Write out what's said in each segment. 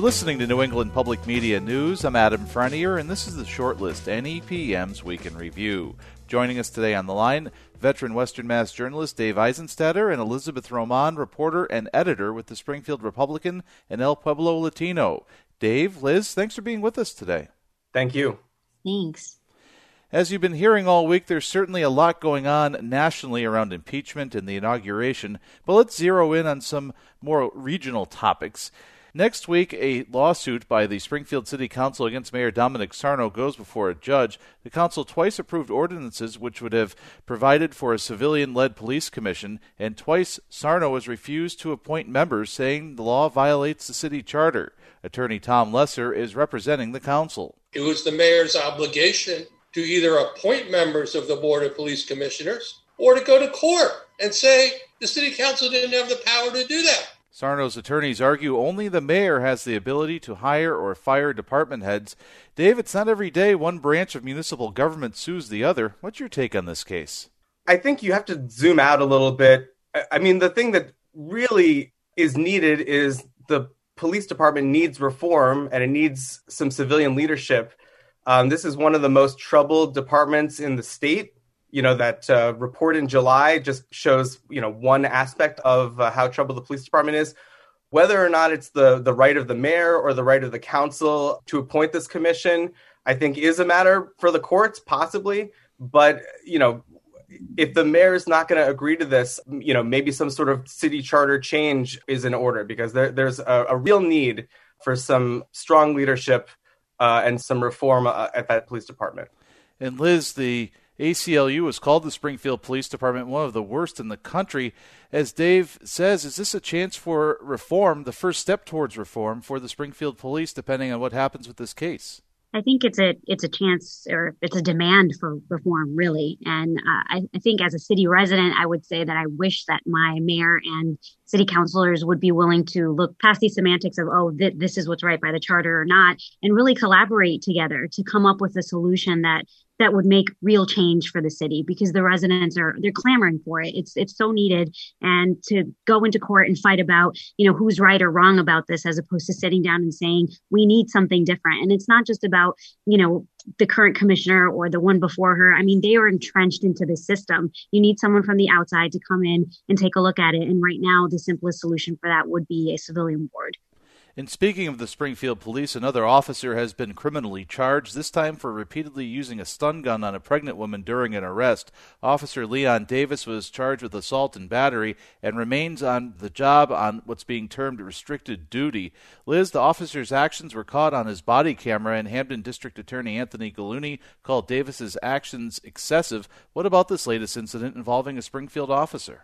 listening to New England Public Media News. I'm Adam Frenier, and this is the Shortlist, NEPM's Week in Review. Joining us today on the line, veteran Western Mass journalist Dave Eisenstatter and Elizabeth Roman, reporter and editor with the Springfield Republican and El Pueblo Latino. Dave, Liz, thanks for being with us today. Thank you. Thanks. As you've been hearing all week, there's certainly a lot going on nationally around impeachment and the inauguration, but let's zero in on some more regional topics. Next week, a lawsuit by the Springfield City Council against Mayor Dominic Sarno goes before a judge. The council twice approved ordinances which would have provided for a civilian-led police commission, and twice Sarno has refused to appoint members, saying the law violates the city charter. Attorney Tom Lesser is representing the council. It was the mayor's obligation to either appoint members of the Board of Police Commissioners or to go to court and say the city council didn't have the power to do that. Sarno's attorneys argue only the mayor has the ability to hire or fire department heads. Dave, it's not every day one branch of municipal government sues the other. What's your take on this case? I think you have to zoom out a little bit. I mean, the thing that really is needed is the police department needs reform, and it needs some civilian leadership. This is one of the most troubled departments in the state. You know, that report in July just shows, one aspect of how troubled the police department is. Whether or not it's the right of the mayor or the right of the council to appoint this commission, I think is a matter for the courts, possibly. But, if the mayor is not going to agree to this, maybe some sort of city charter change is in order, because there's a real need for some strong leadership and some reform at that police department. And Liz, the ACLU has called the Springfield Police Department one of the worst in the country. As Dave says, is this a chance for reform, the first step towards reform for the Springfield Police, depending on what happens with this case? I think it's a chance, or it's a demand for reform, really. And I think as a city resident, I would say that I wish that my mayor and city councilors would be willing to look past these semantics of, this is what's right by the charter or not, and really collaborate together to come up with a solution that would make real change for the city, because the residents they're clamoring for it. It's so needed. And to go into court and fight about, who's right or wrong about this, as opposed to sitting down and saying, we need something different. And it's not just about, the current commissioner or the one before her. I mean, they are entrenched into the system. You need someone from the outside to come in and take a look at it. And right now, the simplest solution for that would be a civilian board. And speaking of the Springfield Police, another officer has been criminally charged, this time for repeatedly using a stun gun on a pregnant woman during an arrest. Officer Leon Davis was charged with assault and battery and remains on the job on what's being termed restricted duty. Liz, the officer's actions were caught on his body camera, and Hampden District Attorney Anthony Gallooni called Davis's actions excessive. What about this latest incident involving a Springfield officer?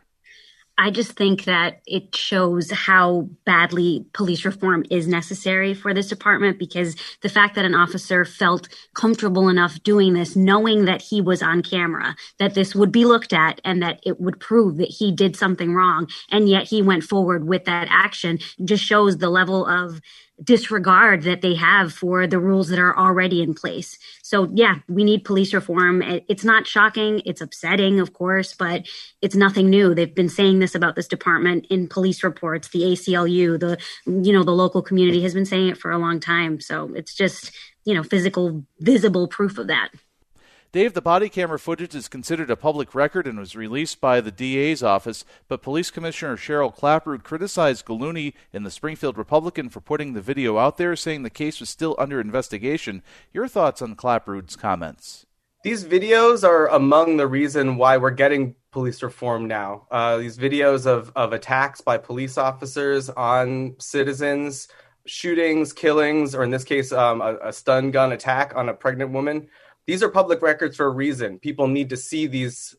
I just think that it shows how badly police reform is necessary for this department, because the fact that an officer felt comfortable enough doing this, knowing that he was on camera, that this would be looked at and that it would prove that he did something wrong, and yet he went forward with that action, just shows the level of disregard that they have for the rules that are already in place. So yeah, we need police reform. It's not shocking. It's upsetting, of course, but it's nothing new. They've been saying this about this department in police reports. The ACLU, the local community has been saying it for a long time. So it's just, physical, visible proof of that. Dave, the body camera footage is considered a public record and was released by the DA's office, but Police Commissioner Cheryl Clapprood criticized Gallooni in the Springfield Republican for putting the video out there, saying the case was still under investigation. Your thoughts on Clapprood's comments? These videos are among the reason why we're getting police reform now. These videos of attacks by police officers on citizens, shootings, killings, or in this case, a stun gun attack on a pregnant woman. These are public records for a reason. People need to see these,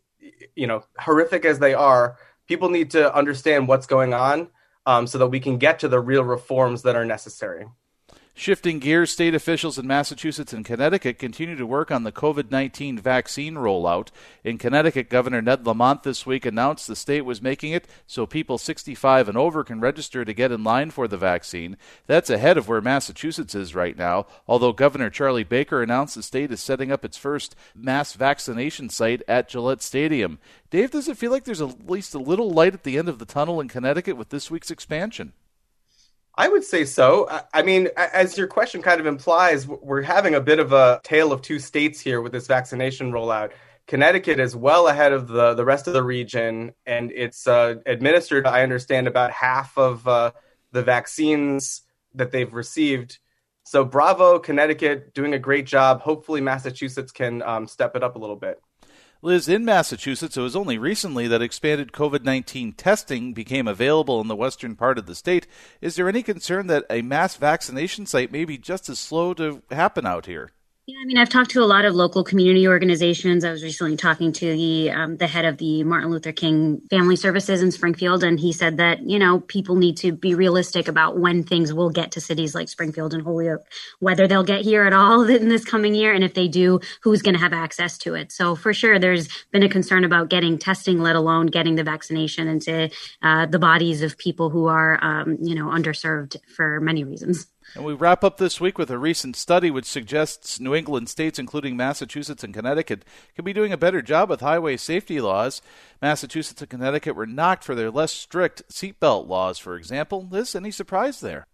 horrific as they are. People need to understand what's going on so that we can get to the real reforms that are necessary. Shifting gears, state officials in Massachusetts and Connecticut continue to work on the COVID-19 vaccine rollout. In Connecticut, Governor Ned Lamont this week announced the state was making it so people 65 and over can register to get in line for the vaccine. That's ahead of where Massachusetts is right now, although Governor Charlie Baker announced the state is setting up its first mass vaccination site at Gillette Stadium. Dave, does it feel like there's at least a little light at the end of the tunnel in Connecticut with this week's expansion? I would say so. I mean, as your question kind of implies, we're having a bit of a tale of two states here with this vaccination rollout. Connecticut is well ahead of the rest of the region, and it's administered, I understand, about half of the vaccines that they've received. So bravo, Connecticut, doing a great job. Hopefully Massachusetts can step it up a little bit. Liz, in Massachusetts, it was only recently that expanded COVID-19 testing became available in the western part of the state. Is there any concern that a mass vaccination site may be just as slow to happen out here? Yeah, I mean, I've talked to a lot of local community organizations. I was recently talking to the head of the Martin Luther King Family Services in Springfield, and he said that, people need to be realistic about when things will get to cities like Springfield and Holyoke, whether they'll get here at all in this coming year, and if they do, who's going to have access to it. So for sure, there's been a concern about getting testing, let alone getting the vaccination into the bodies of people who are, underserved for many reasons. And we wrap up this week with a recent study which suggests New England states, including Massachusetts and Connecticut, could be doing a better job with highway safety laws. Massachusetts and Connecticut were knocked for their less strict seatbelt laws, for example. Liz, any surprise there?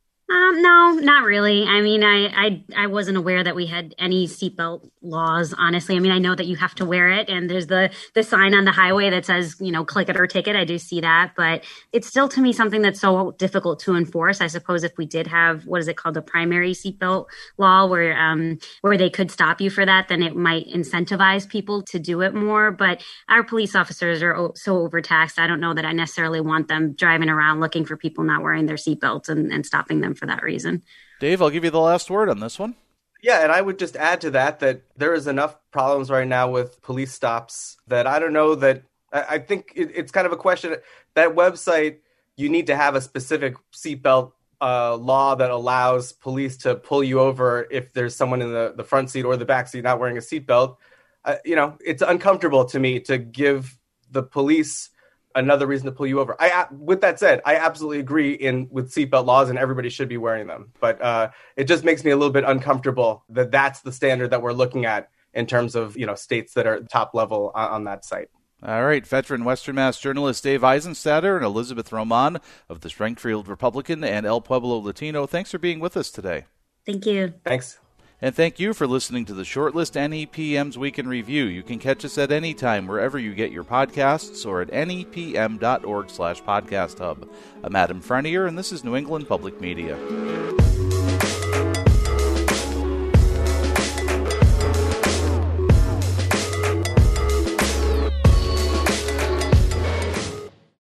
No, not really. I mean, I wasn't aware that we had any seatbelt laws, honestly. I mean, I know that you have to wear it, and there's the sign on the highway that says, click it or ticket. I do see that, but it's still, to me, something that's so difficult to enforce. I suppose if we did have, what is it called, a primary seatbelt law where they could stop you for that, then it might incentivize people to do it more. But our police officers are so overtaxed. I don't know that I necessarily want them driving around looking for people not wearing their seatbelts and stopping them for that reason. Dave, I'll give you the last word on this one. Yeah, and I would just add to that there is enough problems right now with police stops that I don't know that I think it's kind of a question. That website, you need to have a specific seatbelt law that allows police to pull you over if there's someone in the front seat or the back seat not wearing a seatbelt. It's uncomfortable to me to give the police another reason to pull you over. With that said, I absolutely agree with seatbelt laws and everybody should be wearing them. But it just makes me a little bit uncomfortable that that's the standard that we're looking at in terms of, states that are top level on that site. All right. Veteran Western Mass journalist Dave Eisenstatter and Elizabeth Roman of the Springfield Republican and El Pueblo Latino, thanks for being with us today. Thank you. Thanks. And thank you for listening to the Shortlist NEPM's Week in Review. You can catch us at any time wherever you get your podcasts or at nepm.org/podcast hub. I'm Adam Frenier, and this is New England Public Media.